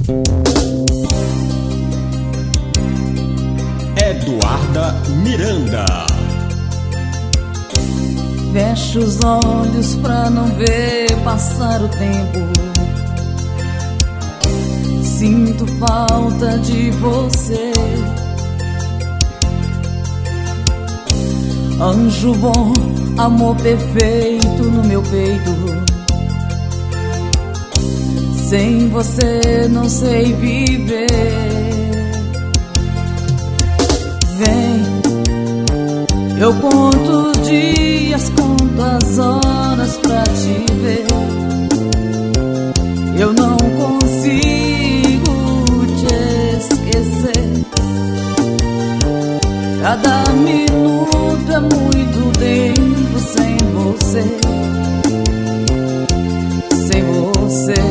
Eduarda Miranda. Fecho os olhos pra não ver passar o tempo. Sinto falta de você. Anjo bom, amor perfeito no meu peito. Sem você não sei viver. Vem, eu conto dias, conto as horas pra te ver. Eu não consigo te esquecer. Cada minuto é muito tempo sem você. Sem você.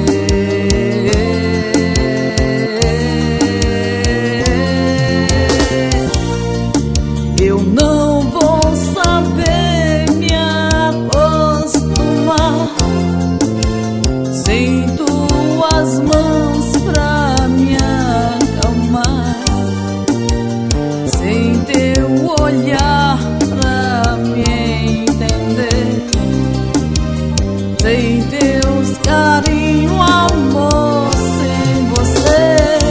Eu não vou saber me acostumar sem tuas mãos pra me acalmar, sem teu olhar pra me entender, sem teus carinho, amor, sem você.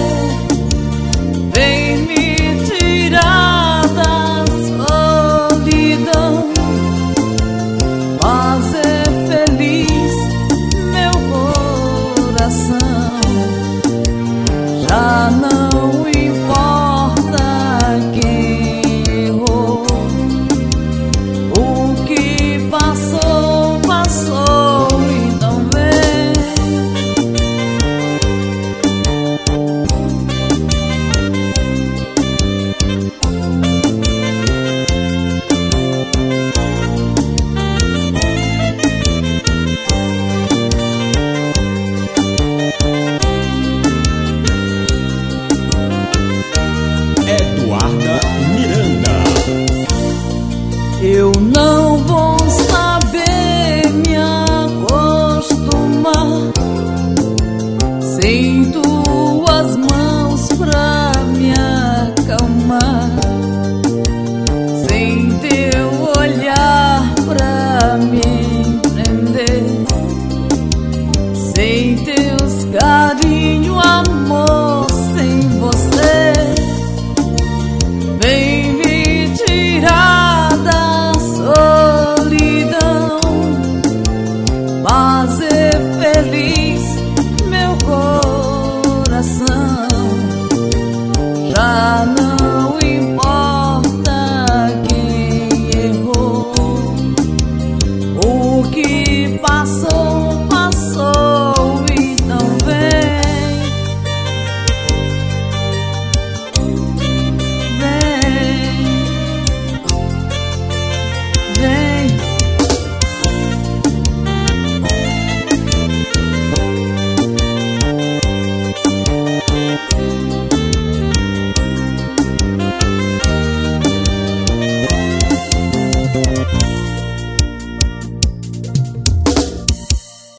Vem me tirar da solidão, fazer feliz meu coração. Já não importa quem errou, o que passou, passou, então vem. Eduarda Miranda. Eu não vou saber me acostumar sem tu